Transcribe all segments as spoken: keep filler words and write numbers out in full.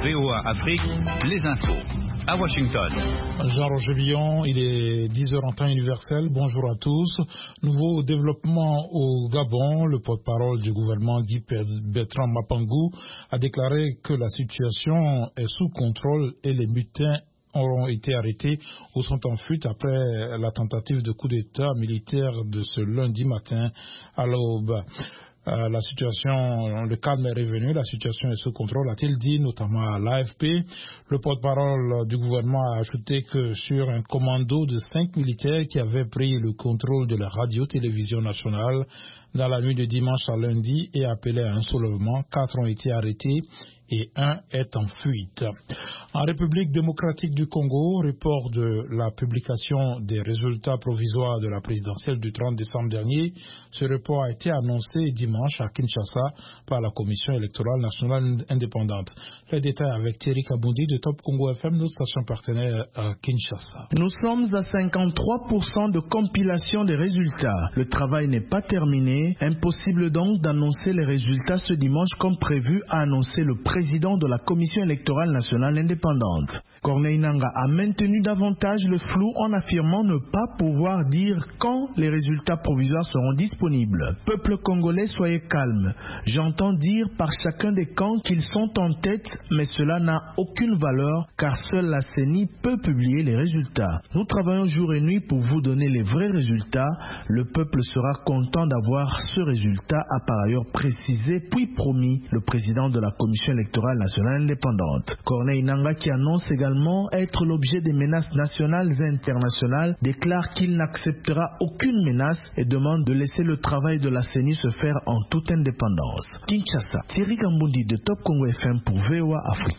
V O A Afrique, les infos. À Washington. Jean-Roger Billon, il est dix heures en temps universel. Bonjour à tous. Nouveau développement au Gabon. Le porte-parole du gouvernement, Guy Bertrand Mapangou, a déclaré que la situation est sous contrôle et les mutins auront été arrêtés ou sont en fuite après la tentative de coup d'État militaire de ce lundi matin à l'aube. Euh, la situation, le calme est revenu, la situation est sous contrôle, a-t-il dit, notamment à l'A F P. Le porte-parole du gouvernement a ajouté que sur un commando de cinq militaires qui avaient pris le contrôle de la radio-télévision nationale dans la nuit de dimanche à lundi et appelé à un soulèvement, quatre ont été arrêtés et un est en fuite. En République démocratique du Congo, report de la publication des résultats provisoires de la présidentielle du trente décembre dernier. Ce report a été annoncé dimanche à Kinshasa par la Commission électorale nationale indépendante. Les détails avec Thierry Kaboundi de Top Congo F M, notre station partenaire à Kinshasa. Nous sommes à cinquante-trois pour cent de compilation des résultats. Le travail n'est pas terminé. Impossible donc d'annoncer les résultats ce dimanche comme prévu, a annoncé le président de la Commission électorale nationale indépendante. Corneille Nangaa a maintenu davantage le flou en affirmant ne pas pouvoir dire quand les résultats provisoires seront disponibles. Peuple congolais, soyez calme. J'entends dire par chacun des camps qu'ils sont en tête, mais cela n'a aucune valeur car seule la C E N I peut publier les résultats. Nous travaillons jour et nuit pour vous donner les vrais résultats. Le peuple sera content d'avoir ce résultat, a par ailleurs précisé puis promis le président de la Commission électorale nationale indépendante. Corneille Nangaa, qui annonce également être l'objet des menaces nationales et internationales, déclare qu'il n'acceptera aucune menace et demande de laisser le travail de la C E N I se faire en toute indépendance. Kinshasa, Thierry Kaboundi de Top Congo F M pour V O A Afrique.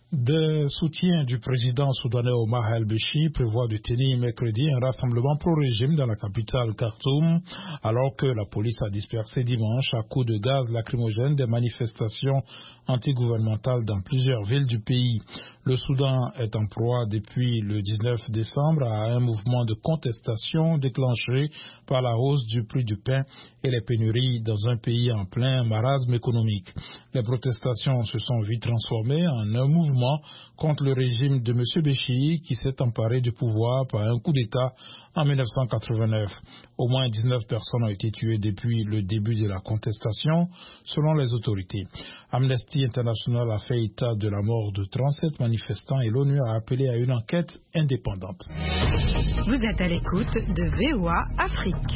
Des soutiens du président soudanais Omar el-Béchir prévoient de tenir mercredi un rassemblement pro-régime dans la capitale Khartoum, alors que la police a dispersé dimanche à coups de gaz lacrymogène des manifestations antigouvernementales dans plusieurs villes du pays. Le Soudan est en proie depuis le dix-neuf décembre à un mouvement de contestation déclenché par la hausse du prix du pain et les pénuries dans un pays en plein marasme économique. Les protestations se sont vite transformées en un mouvement contre le régime de M. Béchir qui s'est emparé du pouvoir par un coup d'État en mille neuf cent quatre-vingt-neuf. Au moins dix-neuf personnes ont été tuées depuis le début de la contestation, selon les autorités. Amnesty International a fait état de la mort de trente-sept manifestants et l'ONU a appelé à une enquête indépendante. Vous êtes à l'écoute de V O A Afrique.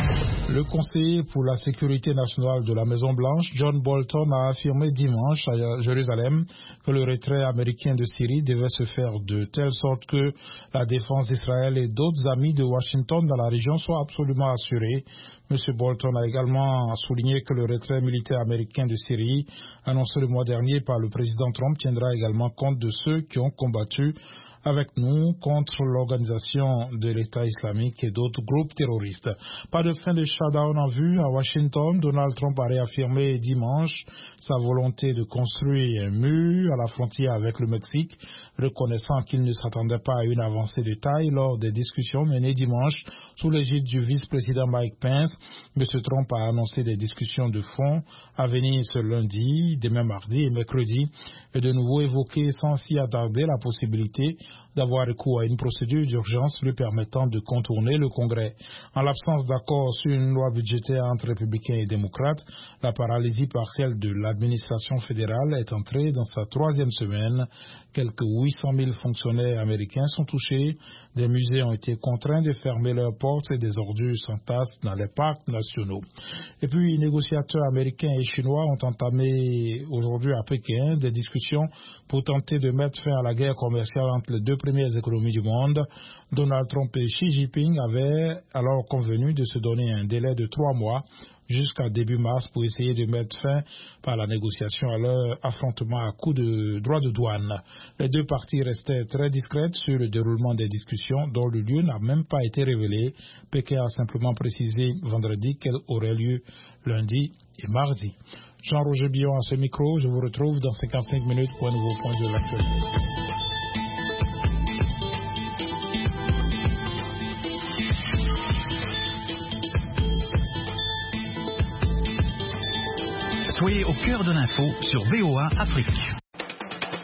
Le conseiller pour la sécurité nationale de la Maison-Blanche, John Bolton, a affirmé dimanche à Jérusalem que le retrait américain de Syrie devait se faire de telle sorte que la défense d'Israël et d'autres amis de Washington dans la région soit absolument assurée. M. Bolton a également souligné que le retrait militaire américain de Syrie, annoncé le mois dernier par le président Trump, tiendra également compte de ceux qui ont combattu avec nous contre l'organisation de l'État islamique et d'autres groupes terroristes. Pas de fin de shutdown en vue à Washington. Donald Trump a réaffirmé dimanche sa volonté de construire un mur à la frontière avec le Mexique, reconnaissant qu'il ne s'attendait pas à une avancée de taille lors des discussions menées dimanche sous l'égide du vice-président Mike Pence. M. Trump a annoncé des discussions de fond à venir ce lundi, demain mardi et mercredi, et de nouveau évoqué sans s'y attarder la possibilité d'avoir recours à une procédure d'urgence lui permettant de contourner le Congrès. En l'absence d'accord sur une loi budgétaire entre républicains et démocrates, la paralysie partielle de l'administration fédérale est entrée dans sa troisième semaine. Quelques huit cent mille fonctionnaires américains sont touchés. Des musées ont été contraints de fermer leurs portes et des ordures s'entassent dans les parcs nationaux. Et puis, les négociateurs américains et chinois ont entamé aujourd'hui à Pékin des discussions pour tenter de mettre fin à la guerre commerciale entre les deux premières économies du monde. Donald Trump et Xi Jinping avaient alors convenu de se donner un délai de trois mois jusqu'à début mars pour essayer de mettre fin par la négociation à leur affrontement à coup de droits de douane. Les deux parties restaient très discrètes sur le déroulement des discussions dont le lieu n'a même pas été révélé. Pékin a simplement précisé vendredi qu'elles auraient lieu lundi et mardi. Jean-Roger Billon à ce micro, je vous retrouve dans cinquante-cinq minutes pour un nouveau point de l'actualité. Soyez au cœur de l'info sur V O A Afrique.